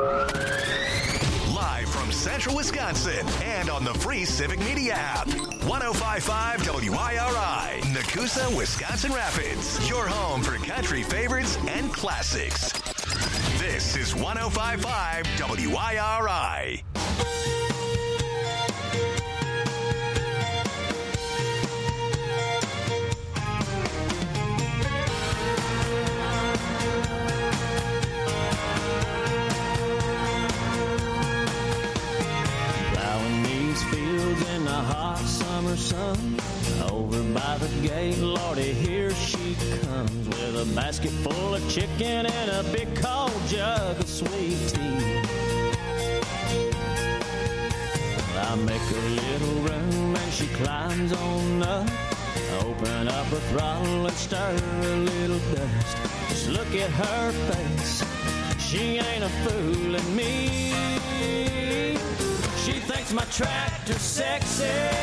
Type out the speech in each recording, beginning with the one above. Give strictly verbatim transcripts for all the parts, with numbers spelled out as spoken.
Live from Central Wisconsin and on the free Civic Media app. one oh five point five W I R I, Nakusa, Wisconsin Rapids. Your home for country favorites and classics. This is one oh five point five W I R I. Fields in the hot summer sun, over by the gate, Lordy, here she comes with a basket full of chicken and a big cold jug of sweet tea. I make a little room and she climbs on up, open up her throttle and stir a little dust. Just look at her face, she ain't a fooling me. She thinks my tractor's sexy,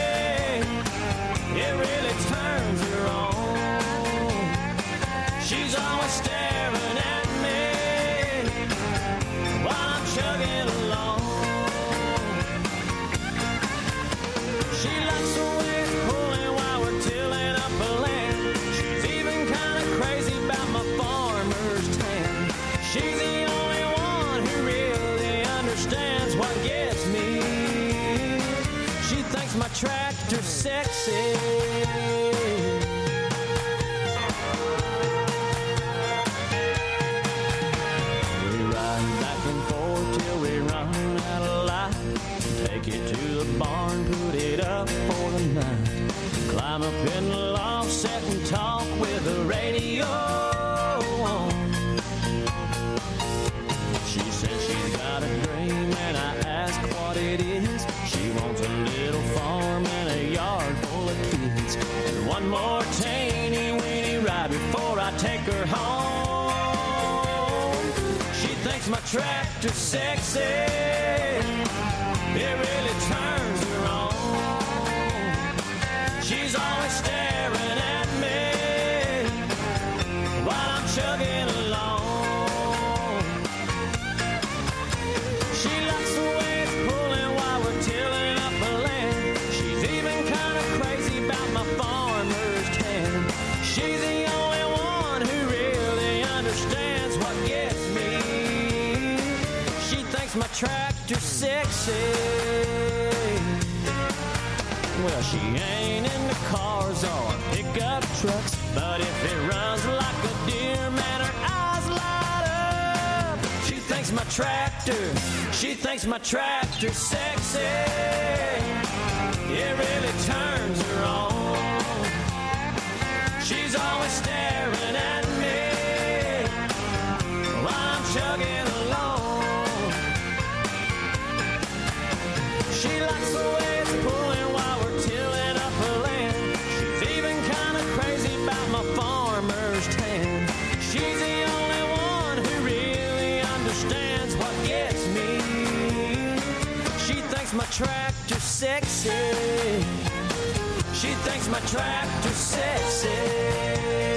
it really turns her on. She's always staring at me while I'm chugging along. She likes the way it's pulling while we're tilling up a land. She's even kind of crazy about my farmer's tan. She's the only one who really understands what gets me. My tractor's sexy. We ride back and forth till we run out of light. Take it to the barn, put it up for the night. Climb up in the loft, sit and talk with the radio on. She said she's got a dream and I ask what it is. She wants a little farm and a yard full of kids, and one more teeny weeny ride before I take her home. She thinks my tractor's sexy, it really turns her on. She's always staring at me while I'm chugging along. She likes the way it's pulling while we're tilling up a land. She's even kind of crazy about my farmer's tan. She's the only one who really understands what gets me. She thinks my tractor's sexy. Well, she ain't into cars or pickup trucks, but if it runs like a deer, man, her eyes light up. She thinks my tractor, she thinks my tractor's sexy. It really turns her on. She's always staring at me while I'm chugging along. She likes the way it's pulling while we're tilling up her land. She's even kind of crazy about my farmer's tan. She's the only one who really understands what gets me. She thinks my tractor's sexy. She thinks my tractor's sexy.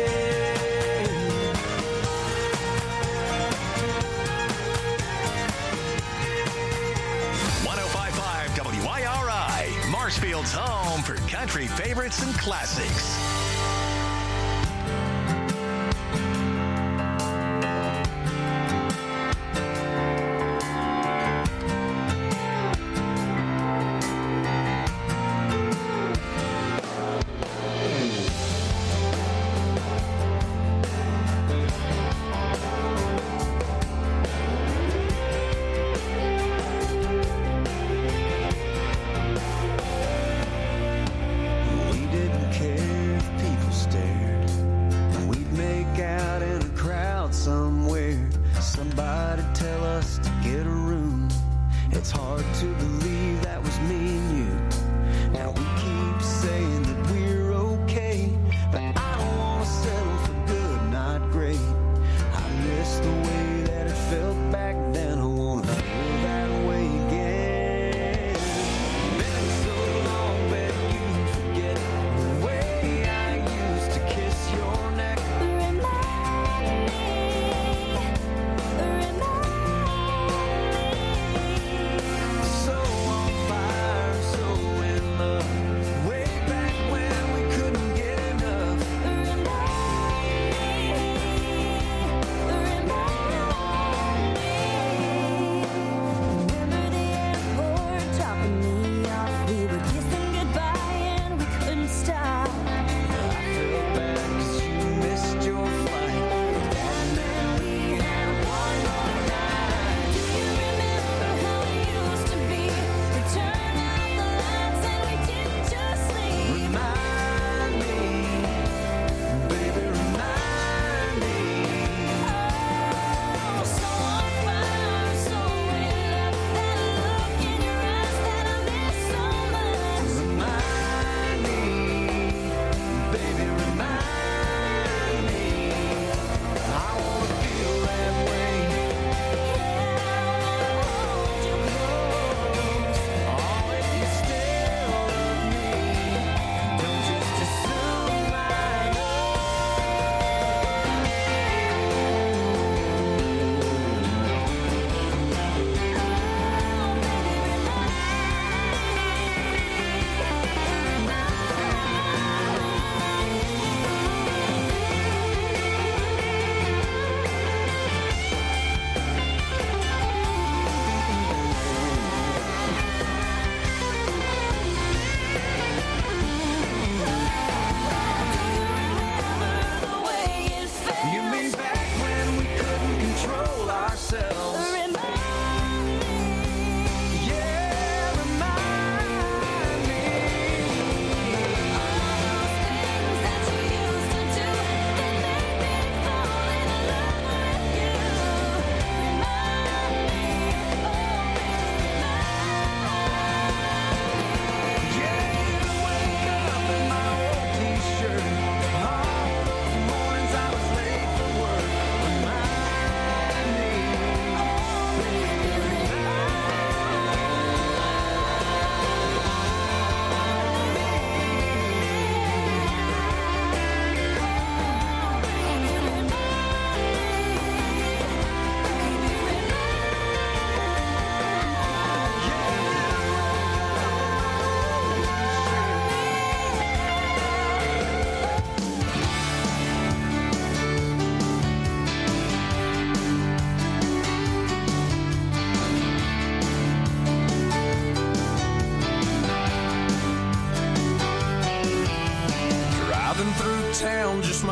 Marshfield's home for country favorites and classics.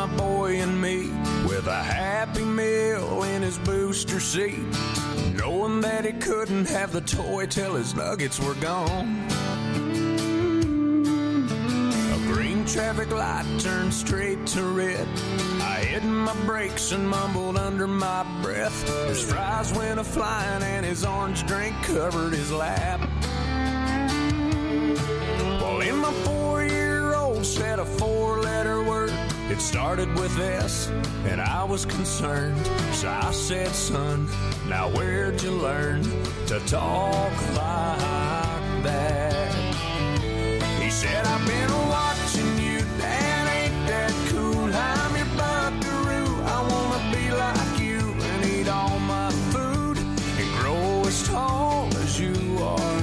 my boy and me with a Happy Meal in his booster seat, knowing that he couldn't have the toy till his nuggets were gone. A green traffic light turned straight to red. I hit my brakes and mumbled under my breath. His fries went a-flying and his orange drink covered his lap. Well, in my four-year-old said a four-letter word. It started with S, and I was concerned. So I said, son, now where'd you learn to talk like that? He said, I've been watching you, Dad, ain't that cool? I'm your buckaroo, I wanna be like you and eat all my food and grow as tall as you are.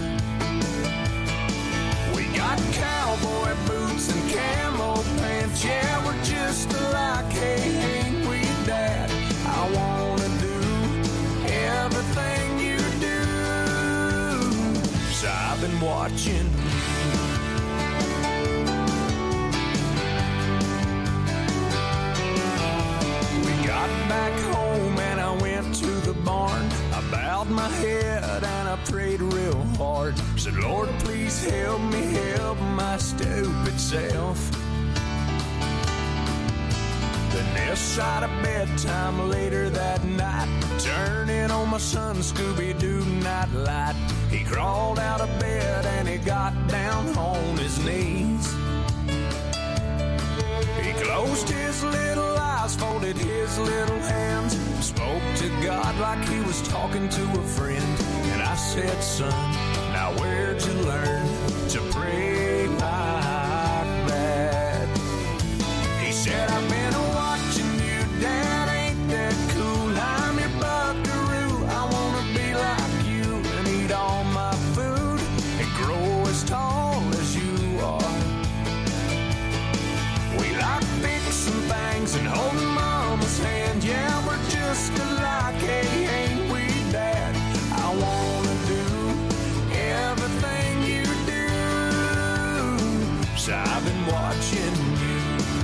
We got cowboy boots and camo pants, yeah, we're just alike, hey, ain't we, Dad? I wanna do everything you do. So I've been watching. We got back home and I went to the barn. I bowed my head and I prayed real hard. Said, Lord, please help me help my stupid self. Then this side of bedtime later that night, turning on my son Scooby-Doo nightlight. He crawled out of bed and he got down on his knees. He closed his little eyes, folded his little hands, spoke to God like he was talking to a friend. And I said, son, now where'd you learn to pray like that? He said, I've been watching you, Dad, ain't that cool? I'm your buckaroo, I wanna be like you and eat all my food and grow as tall as you are. We like fixing things and holding Mama's hand, yeah, we're just alike, hey, ain't we, Dad? I wanna do everything you do. So I've been watching you.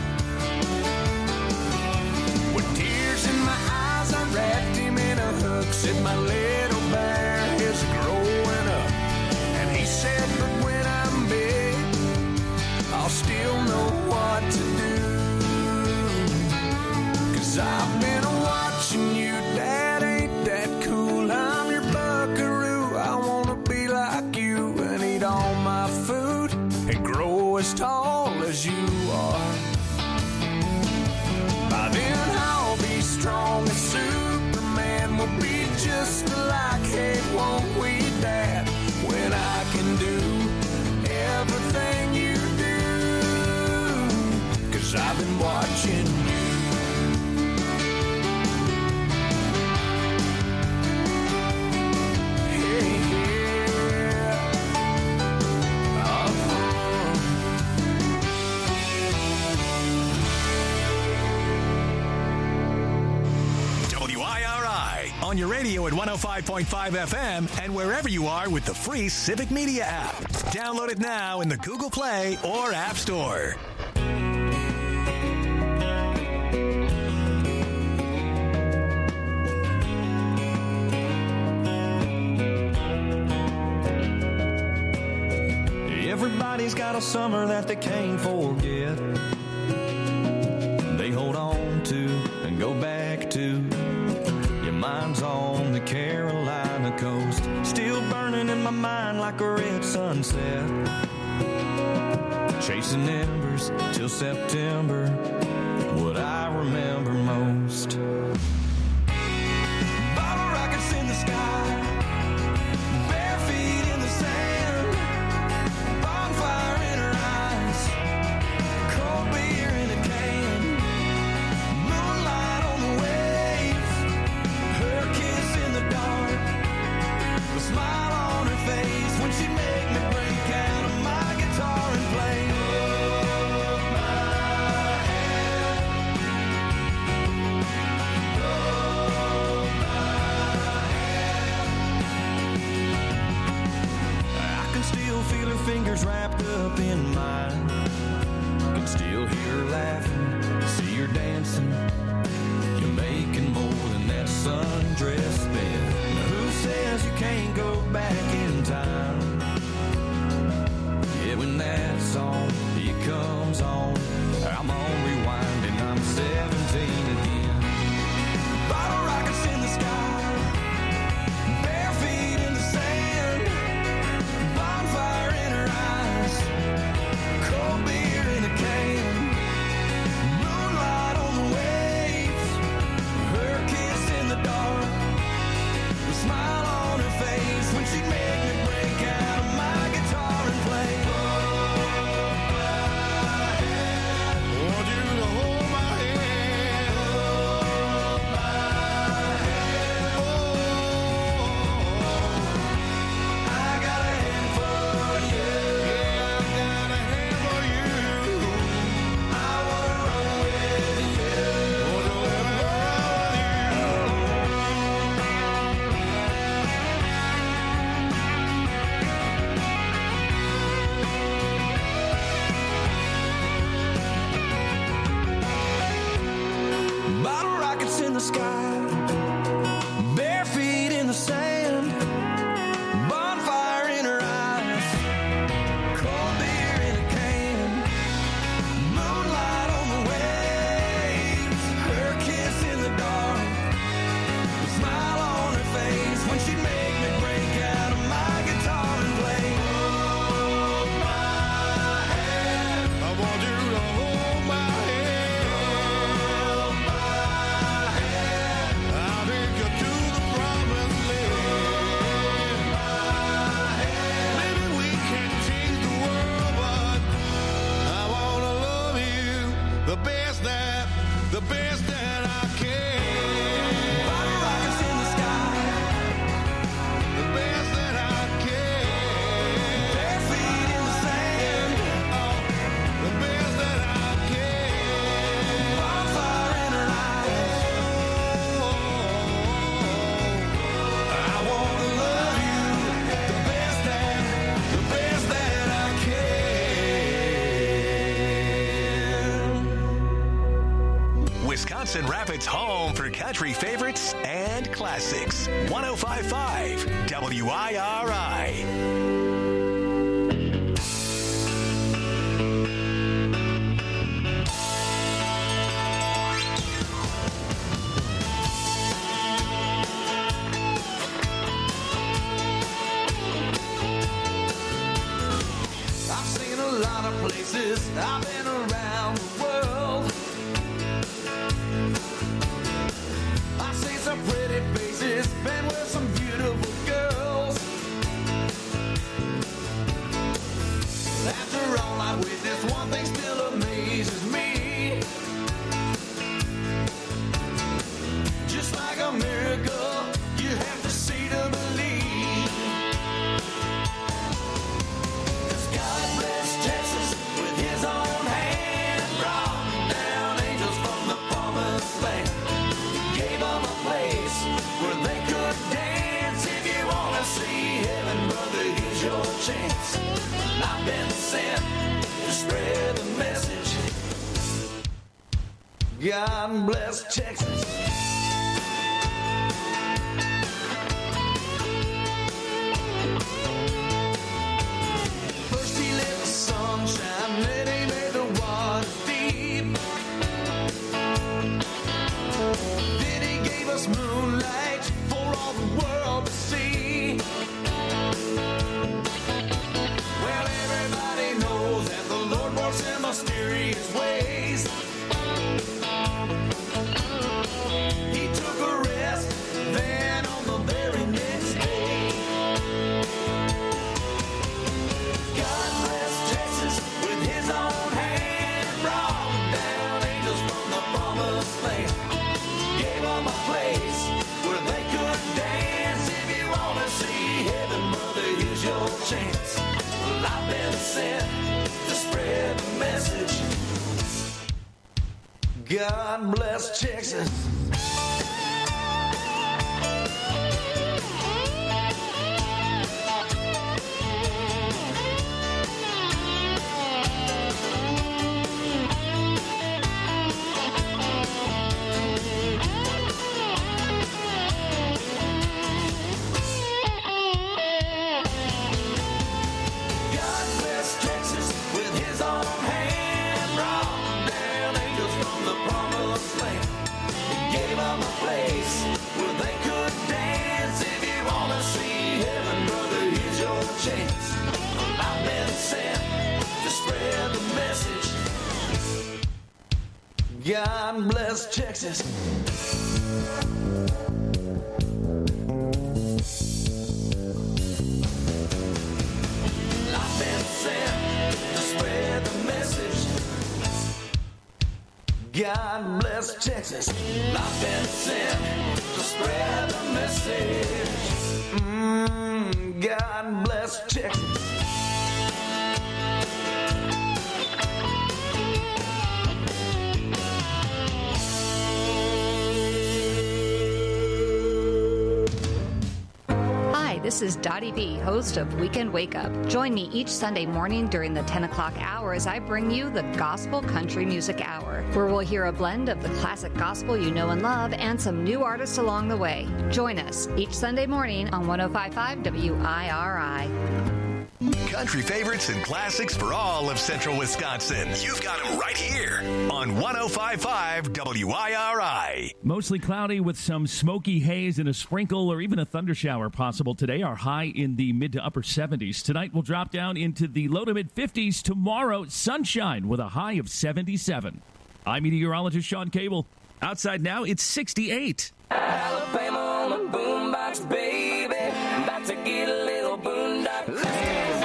With tears in my eyes, I wrapped him in a hook. Said, my little bear is growing up. And he said, but when I'm big, I'll still know what to do. Cause I've been watching you, Dad, ain't that cool? I'm your buckaroo, I wanna be like you and eat all my food and grow as tall as you are. By then I'll be strong as Superman, we'll be just alike, hey, won't we, Dad? When I can do everything you do. Cause I've been watching you. On your radio at one oh five point five F M and wherever you are with the free Civic Media app. Download it now in the Google Play or App Store. Everybody's got a summer that they can't forget. They hold on to and go back to. Mine's on the Carolina coast, still burning in my mind like a red sunset. Chasing embers till September, what I remember most. Bottle rockets in the sky, bare feet in the sand, bonfire in her eyes, cold beer in a can, moonlight on the waves, her kiss in the dark, the smile on her face when she made me break out of my guitar and play. Hold my hand, hold my hand. I can still feel her fingers wrapped up in mine, can still hear her laughing, see you're dancing, you're making more than that sundress bed. Now who says you can't go back in time? Yeah, when that song, it comes on, I'm on rewind and I'm seventeen again. Bottle rockets in the sky, bare feet in the sand, bonfire in her eyes, cold beer in a can, moonlight on the waves, her kiss in the dark, the smile on her face when she'd make me break out my guitar and play. Want you to hold my hand, hold my hand. Oh, I got a hand for you. Yeah, I got a hand for you. I wanna run with you. Wanna run with you. Bottle rockets in the sky, bare feet in the sand, bonfire in her eyes, cold beer in a can, moonlight on the waves, her kiss in the dark, the smile on her face when she'd make me break out of my guitar and play. Hold my hand, I want you to hold my hand, hold my hand, I'll take you to the promised land. Maybe we can't change the world, but I wanna love you the best that, the best that I can. Bottle rockets in the sky, the best that I can. Bare feet in the sand, oh, the best that I can. Bonfire in her eyes, oh, I wanna love you the best that, the best that I can. Wisconsin Rapids' home for country favorites and classics. one oh five point five W I R I. I've seen a lot of places, I've been around the world. I've seen some pretty faces, been with some beautiful girls. After all I witnessed, one thing still amazes me. Just like a miracle, you have to see to believe. 'Cause God bless Texas with his own hand, brought down angels from the promised land. He gave them a place where they could dance. If you want to see heaven, brother, here's your chance. I've been sent to spread the message. God bless Texas. First he let the sun shine, then he made the waters deep. Then he gave us moonlight for all the world to see. Well, everybody knows that the Lord works in mysterious ways. He took a rest, then on the very next day. God bless Texas with his own hand, brought down angels from the promised land. Gave them a place where they could dance. If you want to see heaven, brother, here's your chance. Well, I've been sent to spread the message. God bless Texas. God bless Texas. I've been sent to spread the message. God bless Texas. I've been sent to spread the message. Mm, God bless Texas. This is Dottie B, host of Weekend Wake Up. Join me each Sunday morning during the ten o'clock hour as I bring you the Gospel Country Music Hour, where we'll hear a blend of the classic gospel you know and love and some new artists along the way. Join us each Sunday morning on one oh five point five W I R I. Country favorites and classics for all of central Wisconsin. You've got them right here on one oh five point five W I R I. Mostly cloudy with some smoky haze and a sprinkle or even a thundershower possible today. Our high in the mid to upper seventies. Tonight we'll drop down into the low to mid fifties. Tomorrow, sunshine with a high of seventy-seven. I'm meteorologist Sean Cable. Outside now, it's sixty-eight. Alabama on the boombox, baby. About to get a little boondock.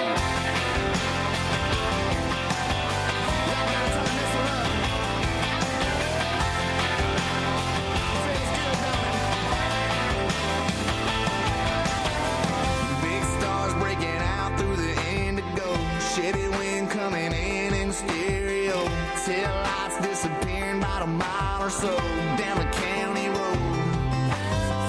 Chevy wind coming in in stereo. Tail lights disappearing about a mile or so down the county road.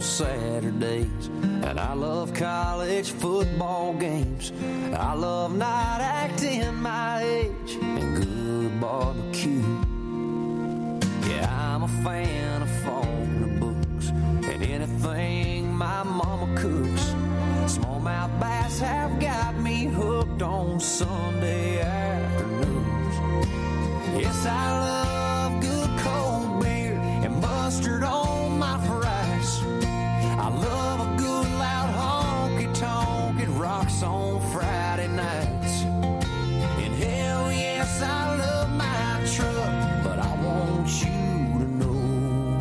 Saturdays. And I love college football games. I love night acting my age and good barbecue. Yeah, I'm a fan of phone books and anything my mama cooks. Smallmouth bass have got me hooked on Sunday afternoons. Yes, I love good cold beer and mustard on my fries. I love a good loud honky-tonk. It rocks on Friday nights. And hell yes, I love my truck, but I want you to know,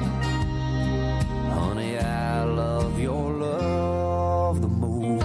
honey, I love your love the most.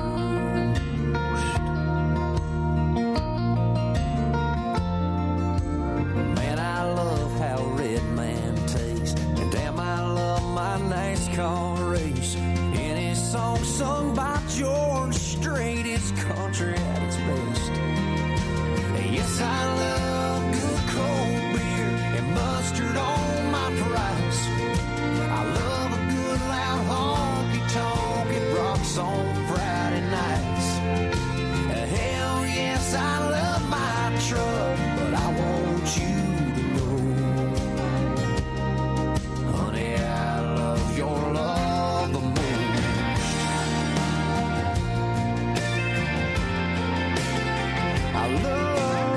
Man, I love how Red Man tastes, and damn, I love my NASCAR race. Any song sung by George Strait is country at its best. Yes, I love good cold beer and mustard on my fries. I love a good loud honky-tonk. It rocks on Friday nights. Hell yes, I love my truck, but I want you to know, honey, I love your love the most. I love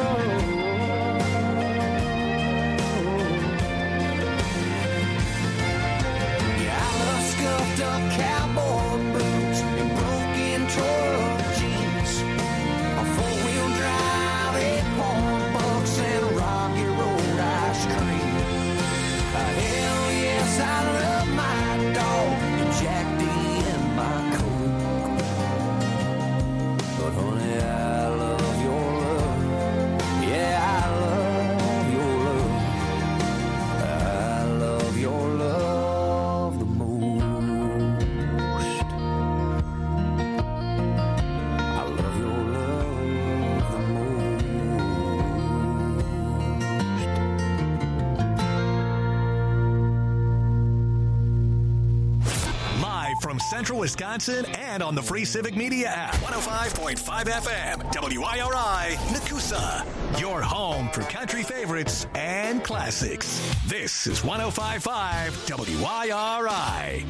scuffed up cowboy boots and broken truck jeans, a four-wheel drive, eight corn bucks, and Rocky Road ice cream. Uh, hell yes, I love my dog and Jack D and my Coke. But honey, I love your love. Yeah, I love your love. I love your love the most. From Central Wisconsin and on the free Civic Media app. one oh five point five F M, W I R I, Nakusa. Your home for country favorites and classics. This is one oh five point five W I R I.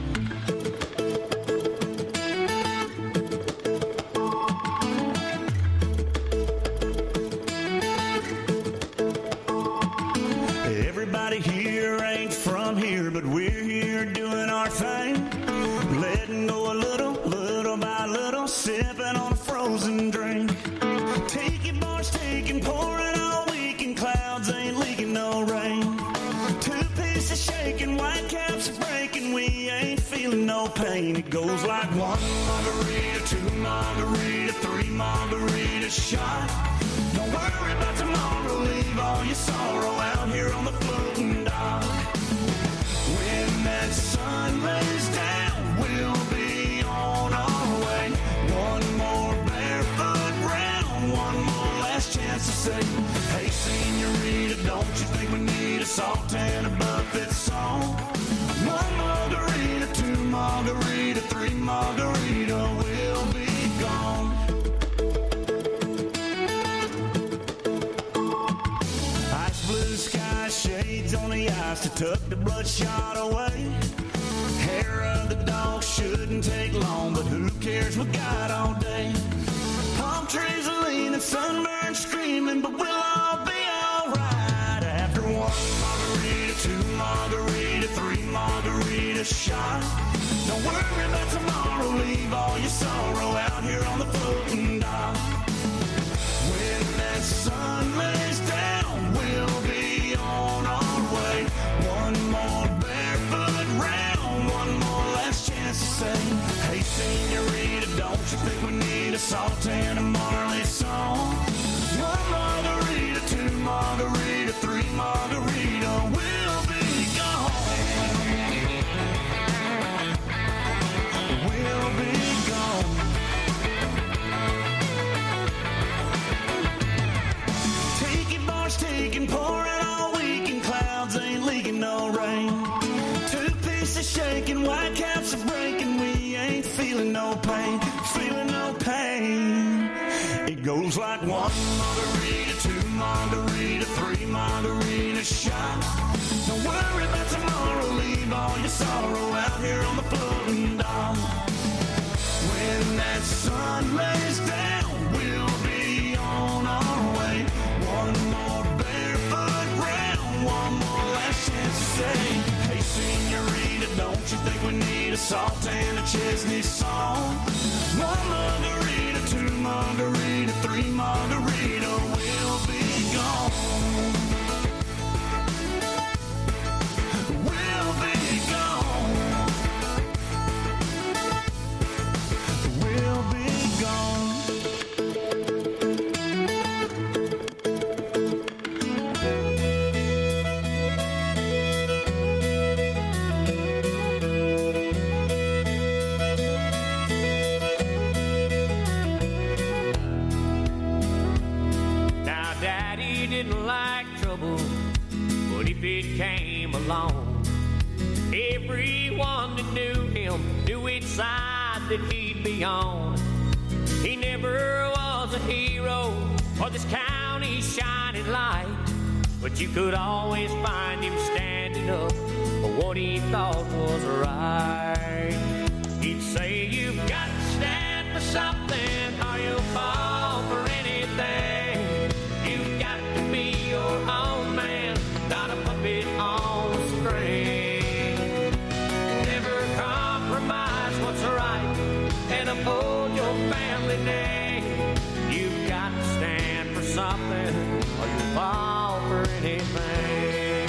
Everybody here ain't from here, but we're here doing our thing. Letting go a little, little by little, sipping on a frozen drink. Take it, bars, taking, pouring all weekend, clouds ain't leaking no rain. Two pieces shaking, white caps are breaking, we ain't feeling no pain. It goes like one margarita, two margarita, three margarita shot. Don't worry about tomorrow, leave all your sorrow out here on the floating dock. When that sun lays down, we'll be on our way. One more barefoot round, one more last chance to say, hey, senorita, don't you think we need a salt and a buffet song? One margarita, two margarita, three margarita, we'll be gone. Ice blue sky, shades on the ice to tuck the bloodshot away. Hair of the dog shouldn't take long, but who cares, we got all day. Palm trees are leaning, sunburned screaming, but we'll all be alright. After one margarita, two margarita, three margarita shot. Don't worry about tomorrow, leave all your sorrow out here on the floating dock. When that sun lays down, we'll be on our way. One more barefoot round, one more last chance to say, hey, senorita, don't you think we need a salt and a Marley song? One margarita, two margarita, three margarita, we'll be gone. We'll be gone. Taking bars, taking, pouring all weekend, clouds ain't leaking no rain. Two pieces shaking, white caps are It goes like one margarita, two margarita, three margarita shot. Don't worry about tomorrow, leave all your sorrow out here on the floating dock. When that sun lays down, we'll be on our way. One more barefoot round, one more last chance to say, hey senorita, don't you think we need a salt and a Chesney song? One margarita, two margarita, three margarita, we'll be gone. We'll be gone. We'll be gone. Now, Daddy didn't like trouble, but if it came along, everyone that knew him knew which side that he'd be on. He never was a hero or this county's shining light, but you could always find him standing up for what he thought was right. He'd say, you've got to stand for something or you'll fall for anything. You've got to be your own man, not a puppet on a string. Never compromise what's right and uphold your family name. You've got to stand for something or you'll fall for anything.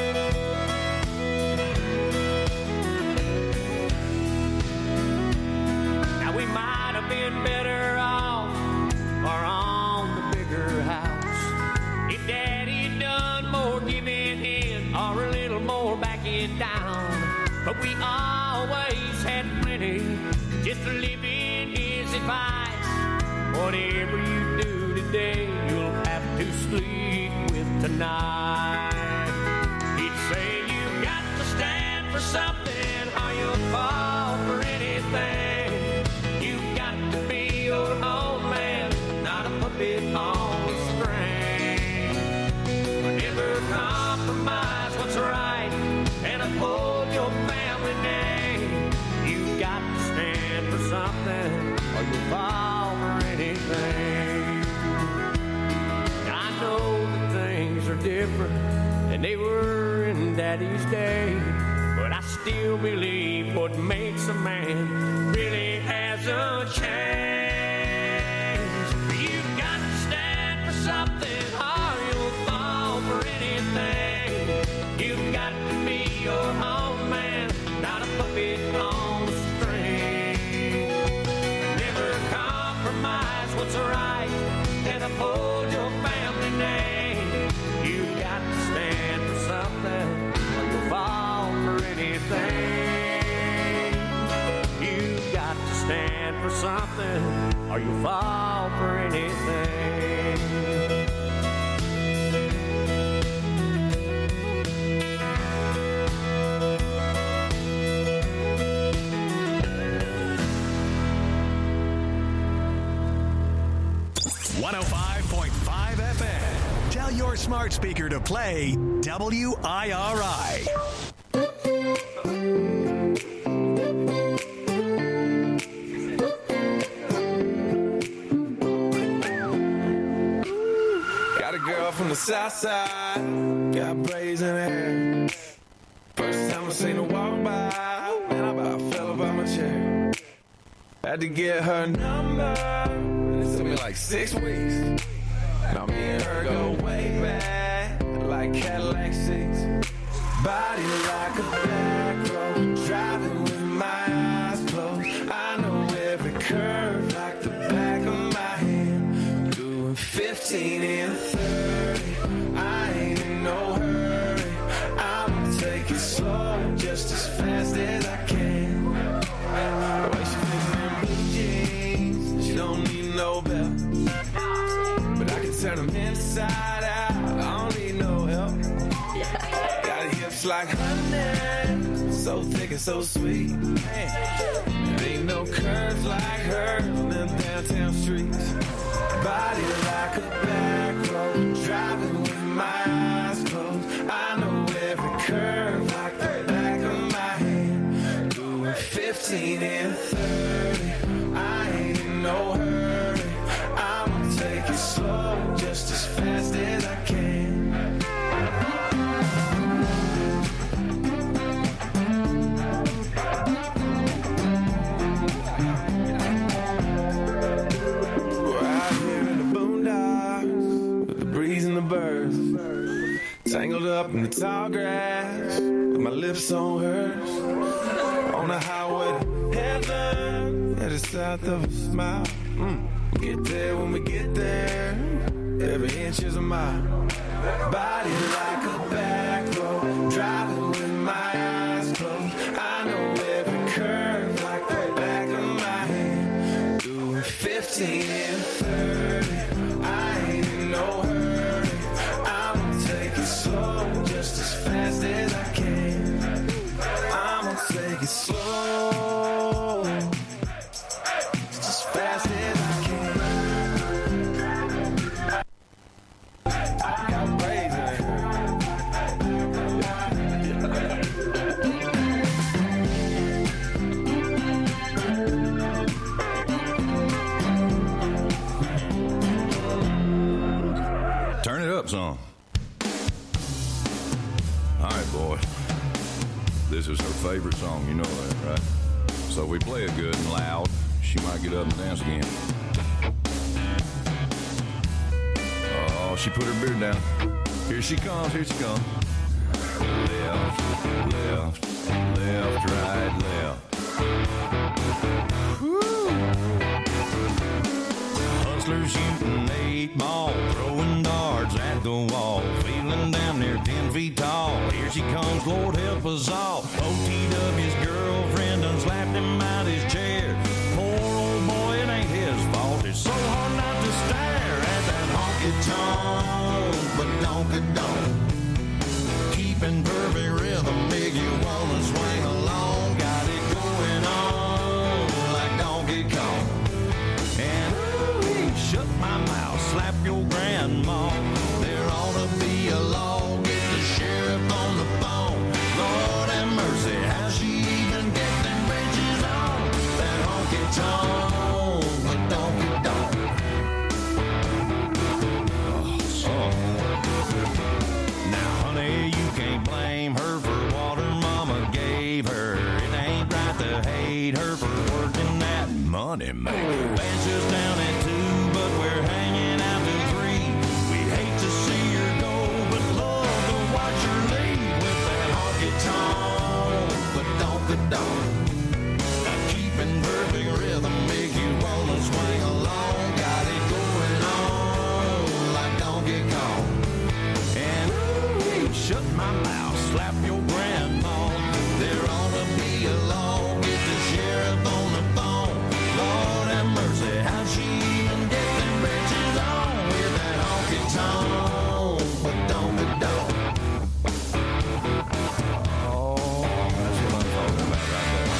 Now we might have been better off or on the bigger house if Daddy done more giving in or a little more backing down. But we always had plenty just to live in his advice. Whatever you do today, you'll have to sleep with tonight. He'd say, you've got to stand for something or you'll fall for anything. You've got to be your own man, not a puppet on a string. Never compromise what's right and uphold your family name. You've got to stand for something or you'll fall for anything. I know that things are different than they were in Daddy's day, but I still believe what makes a man really hasn't changed. You've got to stand for something or you'll fall for anything. You've got to be your own man, not a puppet on a string. Never compromise what's right and uphold your family name. You've got to stand for something or you'll fall for anything. You've got to stand for something or you'll fall for anything. one oh five point five F M. Tell your smart speaker to play W I R I. Got a girl from the south side, got braids in her hair. First time I seen her walk by, man, I about fell about my chair. Had to get her number, and it took me like six weeks. Now me and her go way back, like Cadillac seats. Body like a back road, driving with my eyes closed. I know every curve like the back of my hand. Doing fifteen and thirty, I ain't in no hurry. I'ma take it slow, just as fast as I can. The way she fits in blue jeans, she don't need no belt. But I can turn them inside out, I don't need no help. Got hips like honey, so thick and so sweet. Man, there ain't no curves like hers on them downtown streets. Body up in the tall grass with my lips on hers. On the highway to heaven, yeah, just south of a smile. Mm. Get there when we get there. Every inch is a mile. Body like a back road, driving with my eyes closed. I know every curve like the back of my hand. Doing fifteen and thirty, I ain't in no hurry. I'm gonna take it slow, just as fast as I can. I'm gonna take it slow, just as fast as I can. Turn it up some. All right, boys. This is her favorite song, you know that, right? So we play it good and loud. She might get up and dance again. Oh, she put her beard down. Here she comes, here she comes. Left, left, left, right, left. Woo! Hustlers shooting eight ball, throwing darts at the wall, feeling down there ten feet tall. Here she comes, Lord help us all. O T W's girlfriend done slapped him out his chair. Poor old boy, it ain't his fault. It's so hard not to stare at that honky-tonk, but donk-a-donk. Keeping perfect rhythm, make you wanna swing along. Got it going on like Donkey Kong. And ooh, shut my mouth, slap your grandma. There ought to be a law, get the sheriff on the phone. Lord have mercy, how she even get them bridges on? That honky-tonk, but donk-a-donk. Now, honey, you can't blame her for what her mama gave her. It ain't right to hate her for working that money maker. Band's just down at two, but we're hanging out till three. We hate to see her go, but love to watch her leave with that honky-tonk, but donk-a-donk. Now, keeping perfect rhythm make you wanna swing along. Got it going on like Donkey Kong. And ooh, shut my mouth, slap your grandma. There ought to be a law, get the sheriff on the phone. Lord have mercy, how she even get them bridges on with that honky-tonk, but donk-a-donk. Oh, that's what I'm talking about right there.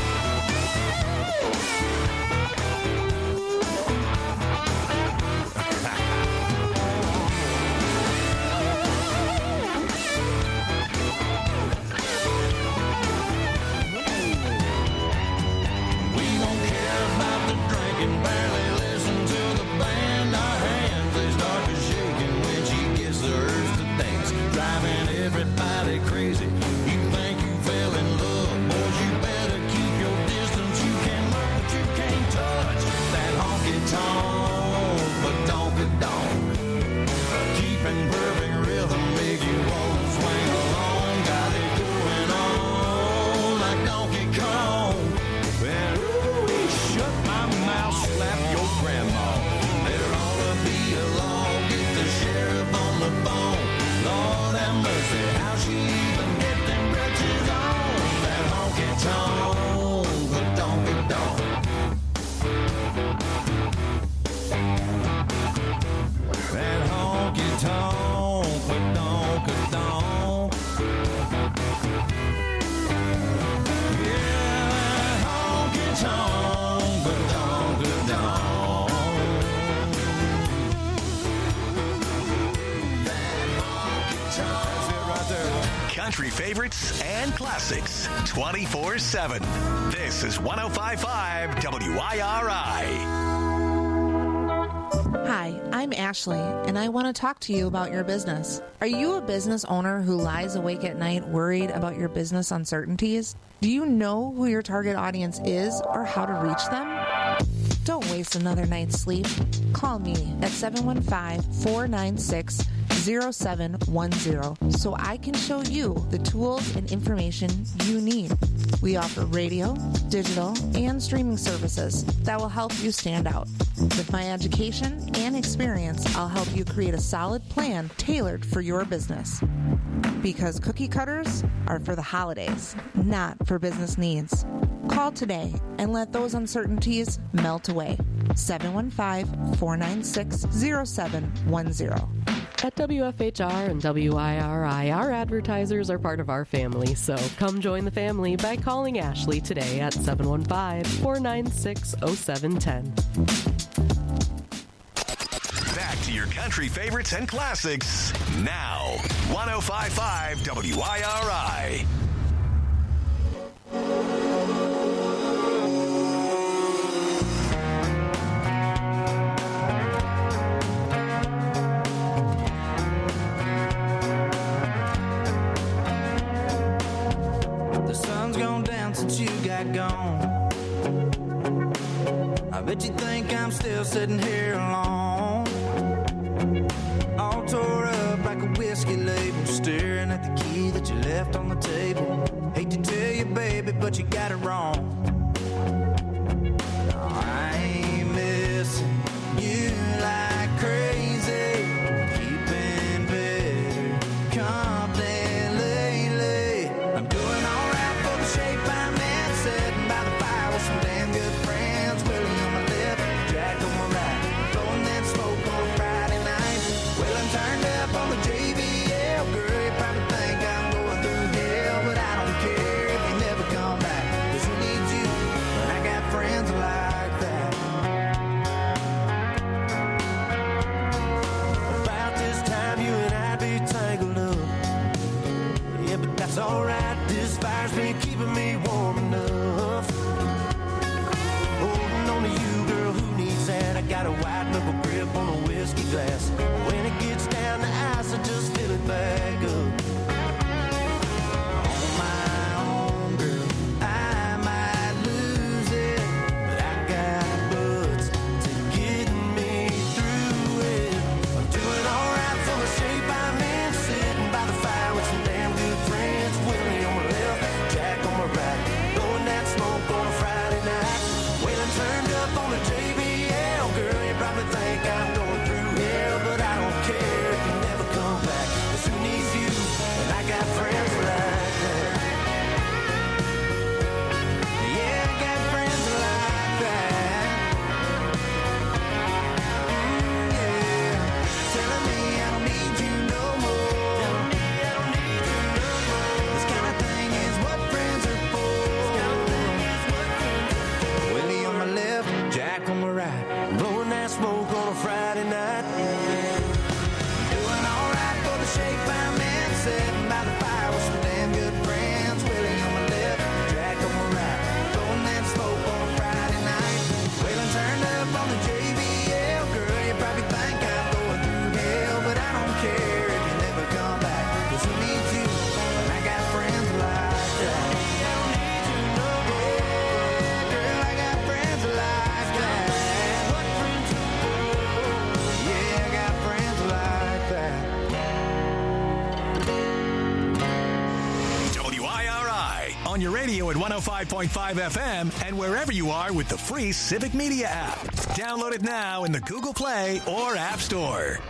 We don't care about the drinking, barely listen to the band. Our hands, they start to shaking when she gets the urge to dance, driving everybody crazy. You think you fell in love, boys, you better keep your distance. You can look, but you can't touch that honky-tonk, but donk-a-donk. Keeping perfect rhythm make you wanna swing along. Got it going on like Donkey Kong. Well, ooh, shut my mouth, slap your grandma. There ought to be a law, get the sheriff on the phone. Lord have mercy, how she even get them bridges on? That honky-tonk, but donk-a-donk. That honky-tonk, but donk-a-donk. Yeah, that honky-tonk, but donk-a-donk. That honky-tonk. That's it right there. Country favorites and classics twenty-four seven. This is one oh five point five W I R I. Hi, I'm Ashley, and I want to talk to you about your business. Are you a business owner who lies awake at night worried about your business uncertainties? Do you know who your target audience is or how to reach them? Don't waste another night's sleep. Call me at seven one five, four nine six, zero seven one zero so I can show you the tools and information you need. We offer radio, digital, and streaming services that will help you stand out. With my education and experience, I'll help you create a solid plan tailored for your business. Because cookie cutters are for the holidays, not for business needs. Call today and let those uncertainties melt away. seven one five, four nine six, zero seven one zero. At W F H R and W I R I, our advertisers are part of our family, so come join the family by calling Ashley today at seven one five, four nine six, zero seven one zero. Back to your country favorites and classics now. one oh five point five W I R I. The sun's gone down since you got gone. I bet you think I'm still sitting here alone, all tore up like a whiskey label, staring at the key that you left on the table. Hate to tell you, baby, but you got it wrong. I ain't missing you like crazy, keeping better company lately. I'm doing alright for the shape I'm in, sitting by the fire with some damn good friends. Willie on my left, Jack on my right, blowing that smoke on a Friday night. Well, I'm turned up on the J B L, girl, you probably think I'm going through hell, but I don't care if you never come back, 'cause who needs you when I got friends like that? About this time you and I'd be tangled up. Yeah, but that's alright, this fire's been keeping me warm enough. Holding on to you, girl, who needs that? I got a white knuckle grip on a whiskey glass. When it gets down to ice, I just fill it back up. On my own, girl, I might lose it, but I got buds to get me through it. I'm doing alright for the shape I'm in, sitting by the fire with some damn good friends. Willie on my left, Jack on my right, blowing that smoke on a Friday night. Well, I'm turned up on the J B L, girl, you probably think I'm going through hell, but I don't care if you never come back, 'cause who needs you when I got friends like that? Yeah, I got friends like that. Mm, yeah, telling me I don't need you no more. Telling me I don't need you no more. This kind of thing is what friends are for. This kind of thing is what friends are for. Willie on my left, Jack on my right, blowing that smoke on a Friday night. Doing alright for the shape I'm in, sitting by the fire with some damn good friends. Willie on my left, Jack on my right, blowing that smoke on a Friday night. Well, I'm turned up on the J B L, girl, you probably think I'm going through hell, but I don't care if you never come back, 'cause who needs you when I got friends like that? I don't need you no more. Girl, I got friends like that. What friends are for? Yeah, I got friends like that. W I R I on your radio at one oh five point five F M and wherever you are with the free Civic Media app. Download it now in the Google Play or App Store.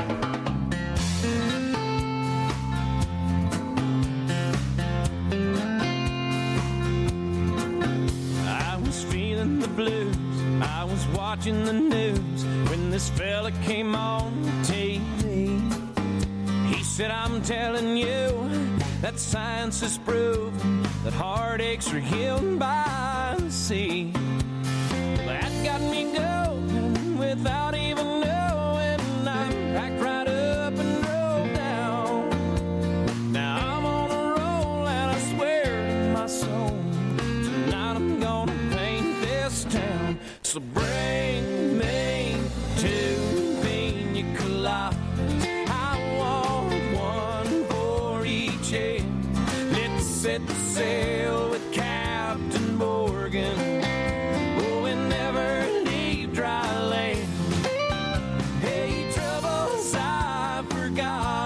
I was feeling the blues. I was watching the news when this fella came on T V. He said, I'm telling you that science has proven that heartaches are healed by the sea. That got me going without even knowing. I packed right up and drove down. Now I'm on a roll and I swear in my soul, tonight I'm gonna paint this town. So bring me two pina coladas. I want one for each head. Let's set the sail with Captain Morgan. Oh, and never leave dry land. Hey, troubles I forgot.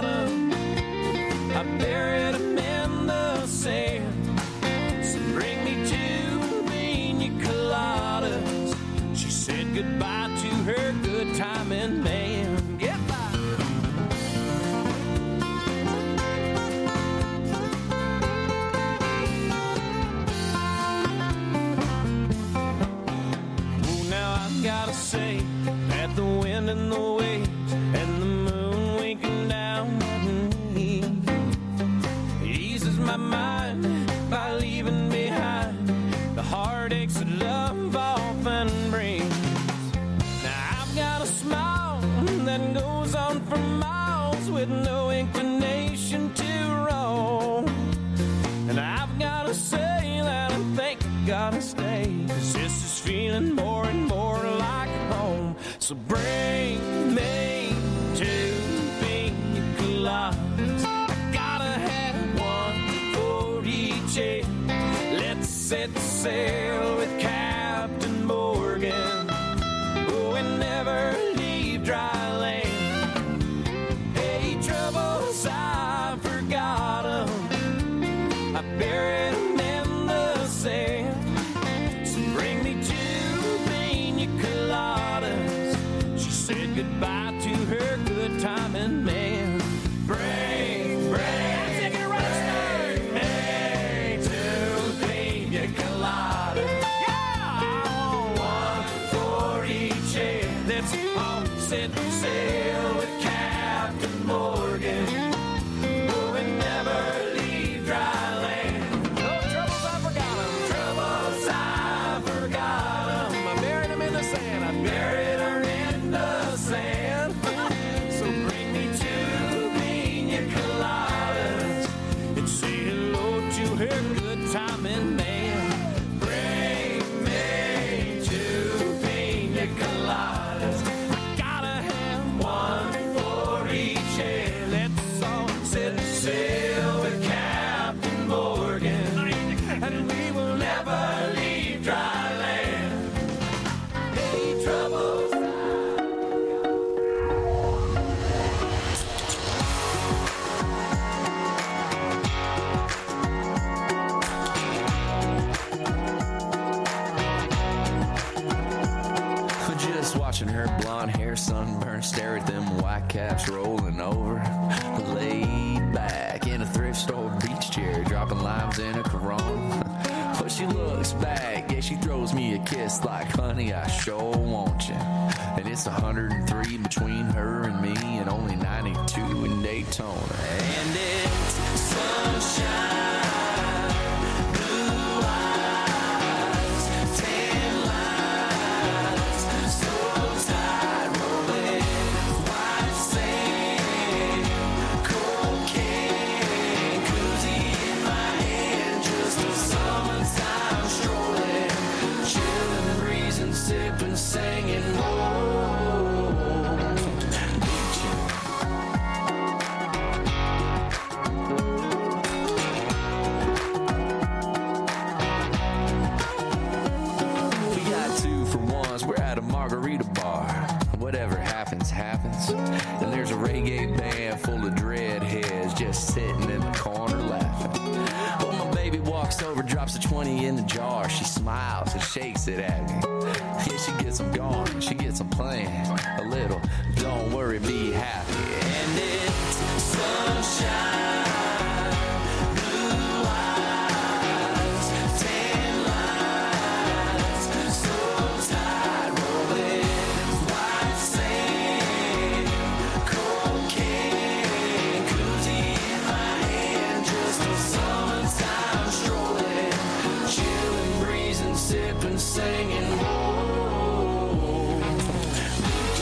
feeling the weight and the moon winking down on me. Eases my mind by leaving behind the heartaches that love often brings. Now I've got a smile that goes on for miles with no inclination to roam. And I've got to say that I think I gotta stay, 'cause this is feeling more and more like home. So bring me to Pina Coladas. I gotta have one for each head. Let's set sail with Captain Morgan. Oh, and never leave dry land. Hey, troubles, I forgot 'em. I buried 'em in the sand. So bring me to Pina Coladas. She said goodbye to her good timing man. Bring, bring, take it right, bring me to Pina Coladas. Yeah, I want one for each head. Let's all set sail with Captain Morgan. Oh, and never leave dry land. No troubles, I forgot 'em. Troubles, I forgot 'em. I buried 'em in the sand. I buried 'em in the sand. So bring me to Pina Coladas and say hello to her good timing man. Bring me to Pina Coladas. I gotta have one for each head. Let's all set sail with Captain Morgan, and we will never leave dry land. Hey, troubles. Just watching her blonde hair sunburn, stare at them white caps rolling over. Laid back in a thrift store beach chair, dropping limes in a Corona. But she looks back, yeah, she throws me a kiss like, honey, I sure want you. And it's one hundred three between her and me, and only ninety-two in Daytona. And it's sunshine. Sipping, singing, whoa, we got two for ones, we're at a margarita bar. Whatever happens, happens. And there's a reggae band full of dreadheads just sitting in the corner laughing. Well, my baby walks over, drops a twenty in the jar. She smiles and shakes it at me. Yeah, she gets them going, she gets them playing a little. Don't worry, be happy. And it's sunshine, blue eyes, tan lines, so tight rolling, white sand, cocaine, koozie in my hand, just a summertime strolling, chilling, breezing, sipping, singing. Whoa.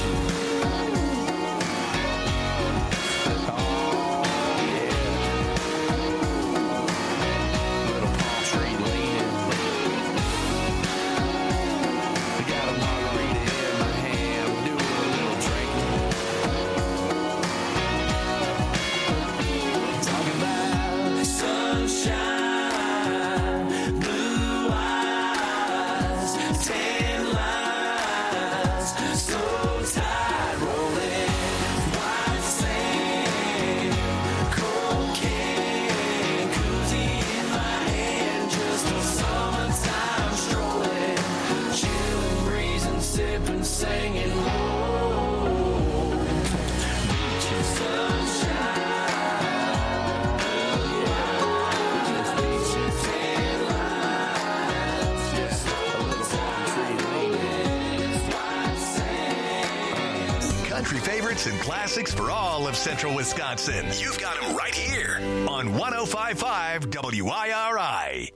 country favorites and classics for all of central Wisconsin. You've got them right here on one oh five point five W I R I.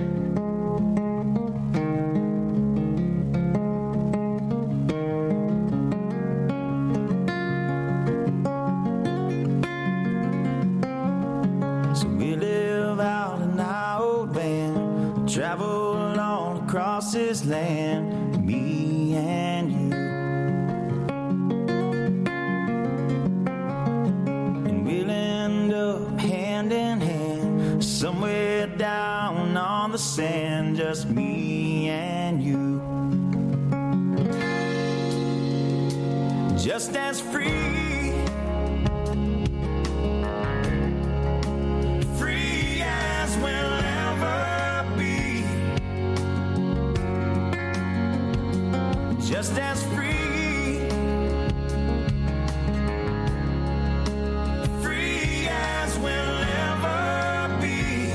Travel all across this land, me and you. And we'll end up hand in hand, somewhere down on the sand, just me and you. Just as free, free as we'll ever be. Just as free, free as we'll ever be.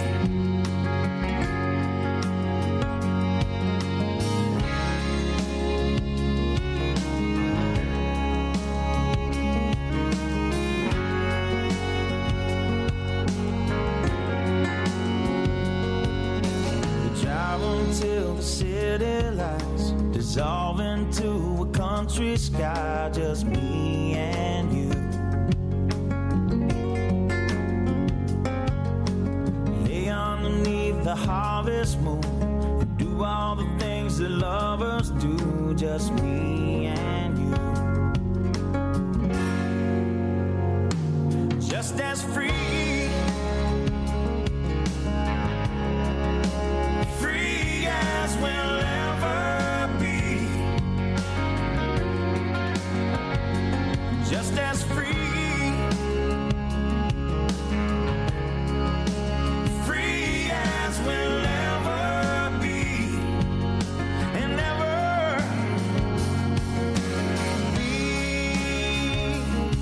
We drive until the city lights dissolve into a country sky, just me and you. Lay underneath the harvest moon and do all the things that lovers do, just me and you. Just as free, free as we'll ever be. Just as free, free as we'll ever be, and never be.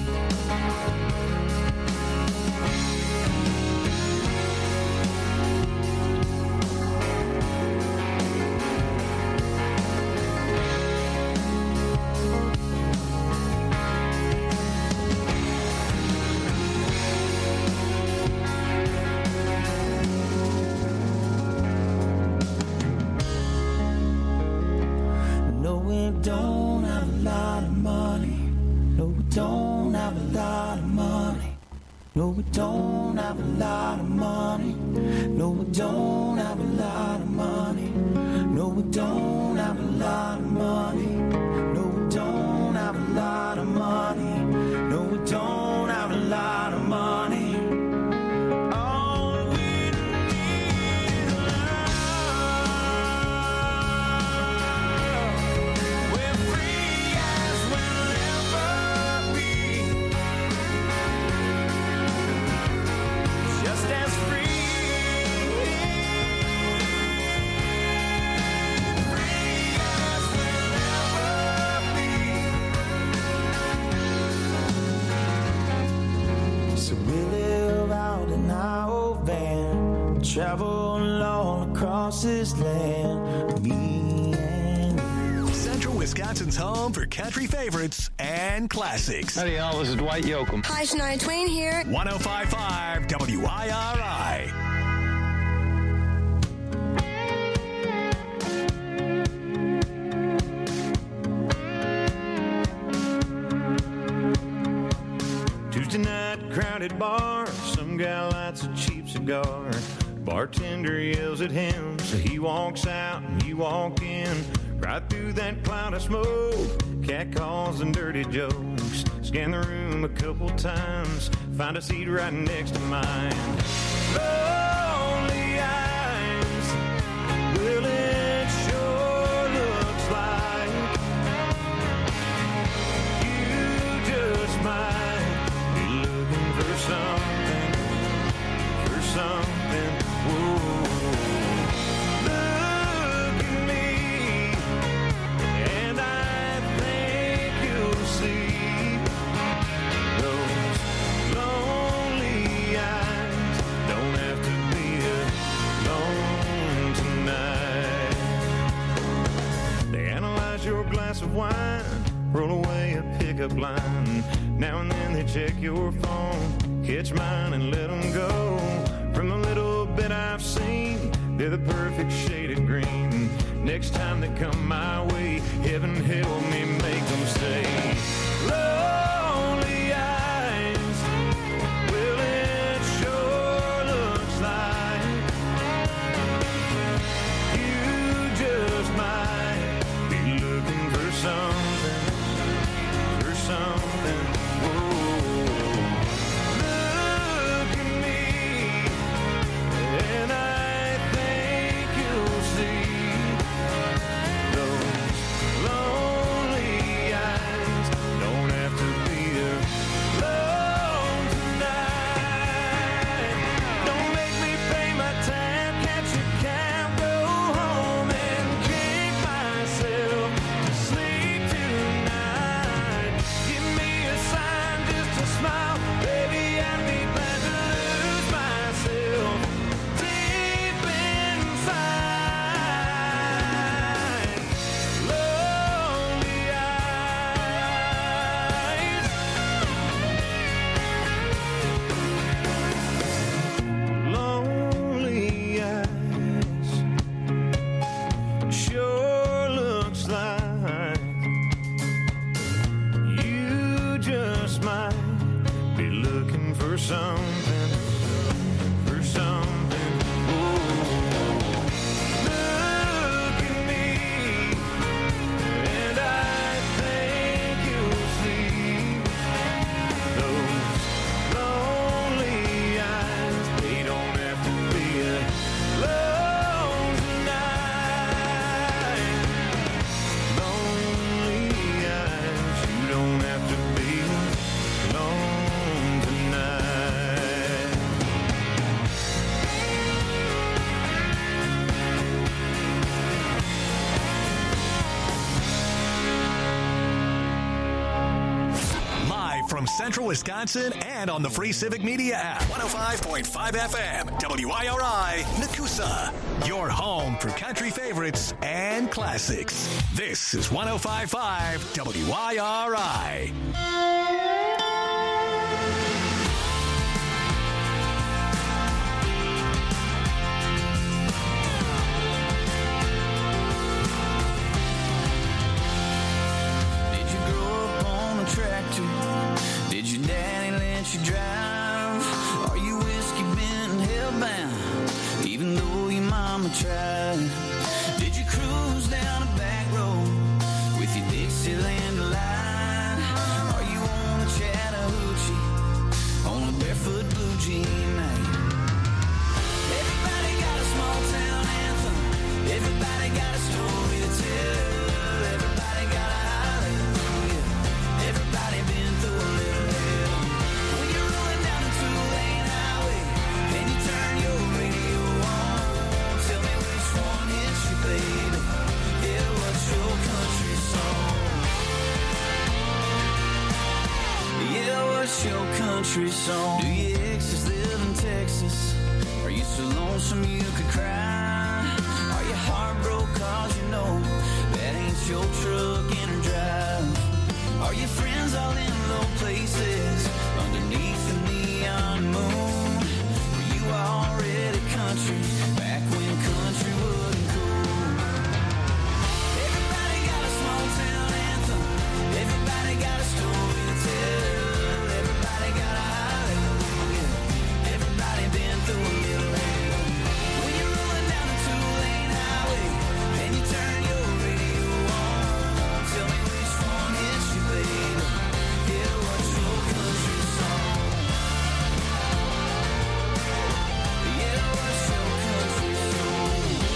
No, we don't have a lot of money. No, we don't have a lot of money. No, we don't have a lot of money. No, we don't have a lot of money. No, we don't have a lot of money. No, we don't have a lot of money. No, we don't have a lot of money. All we need is love. We're free as we'll ever be. Just as free. Free as we'll ever be. So we live out in our old van, travel all across this land, me and you. Central Wisconsin's home for country favorites and classics. Howdy, y'all. This is Dwight Yoakam. Hi, Shania Twain here. one oh five point five W I R I. Tuesday night, crowded bar. Some guy lights a cheap cigar. Bartender yells at him, so he walks out and you walk in. Right through that cloud of smoke, cat calls and dirty jokes. Scan the room a couple times, find a seat right next to mine. Lonely eyes, well it sure looks like you just might be looking for something, for something. Whoa. Look at me, and I think you'll see those lonely eyes don't have to be line. Now and then they check your phone, catch mine and let them go. From the little bit I've seen, they're the perfect shade of green. Next time they come my way, heaven help me make them stay. Lonely eyes, well it sure looks like you just might be looking for something, for something. Whoa. Look at me, and I think you'll see those lonely eyes don't have to be alone tonight. Don't make me pay my time, catch a cab, go home and kick myself to sleep tonight. Give me a sign, just a smile, baby, I'd be glad to lose myself deep inside. Lonely eyes, lonely eyes, sure looks like you just might be looking for something, for something. Ooh. Look at me, and I think you'll see those lonely eyes. They don't have to be alone tonight. Lonely eyes, you don't have to be alone tonight. Live from Central Wisconsin and on the free Civic Media app. one oh five point five F M, W I R I, Nakusa. Your home for country favorites and classics. This is one oh five point five W I R I. Did you grow up on a tractor? Did your daddy let you drive? Are you whiskey bent and hellbound, even though your mama tried? Did you cruise down a back road with your Dixieland line? Are you on a Chattahoochee on a barefoot blue jean night? Everybody got a small town anthem. Everybody got a story to tell. Everybody got a hallelujah. Everybody been through a little hell. When you're rolling down a two-lane highway and you turn your radio on, tell me which one hits you, baby. Yeah, what's your country song? Yeah, what's your country song? Do your exes live in Texas? Are you so lonesome you could cry? Are you heartbroken cause you know that ain't your truck in her drive? Are your friends all in low places underneath the neon moon? Were you already country back when country wasn't cool? Everybody got a small town anthem. Everybody got a story to tell. Everybody got a hallelujah. Everybody been through a little hell. When you're rolling down a two-lane highway and you turn your radio on, tell me which one hits you, baby. Yeah, what's your country song? Yeah, what's your country song?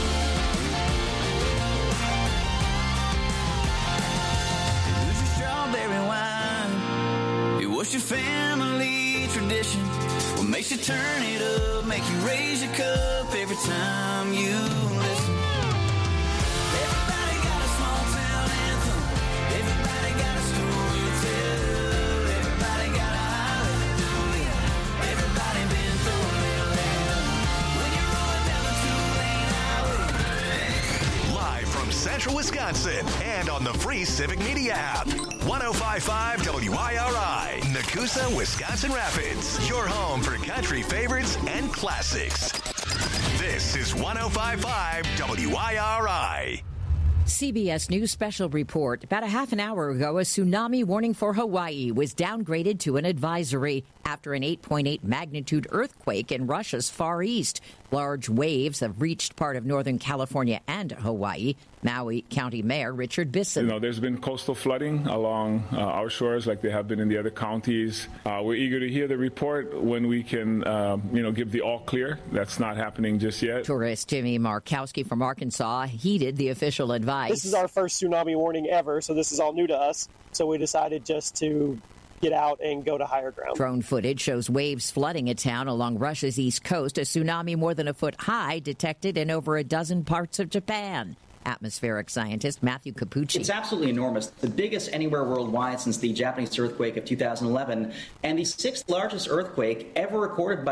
Who's your strawberry wine? It was your family tradition. What makes you turn it up, make you raise your cup every time you listen? Everybody got a small town anthem. Everybody got a story to tell. Everybody got a hallelujah. Everybody been through a little hell. When you're rolling down the two-lane highway. Live from Central Wisconsin Wisconsin, and on the free Civic Media app. one oh five point five W I R I, Nakusa, Wisconsin Rapids. Your home for country favorites and classics. This is one oh five point five W I R I. C B S News special report. About a half an hour ago, a tsunami warning for Hawaii was downgraded to an advisory after an eight point eight magnitude earthquake in Russia's Far East. Large waves have reached part of Northern California and Hawaii. Maui County Mayor Richard Bisson. You know, there's been coastal flooding along uh, our shores like they have been in the other counties. Uh, we're eager to hear the report when we can, uh, you know, give the all clear. That's not happening just yet. Tourist Jimmy Markowski from Arkansas heeded the official advice. This is our first tsunami warning ever, so this is all new to us. So we decided just to get out and go to higher ground. Drone footage shows waves flooding a town along Russia's east coast. A tsunami more than a foot high detected in over a dozen parts of Japan. Atmospheric scientist Matthew Capucci. It's absolutely enormous. The biggest anywhere worldwide since the Japanese earthquake of two thousand eleven, and the sixth largest earthquake ever recorded by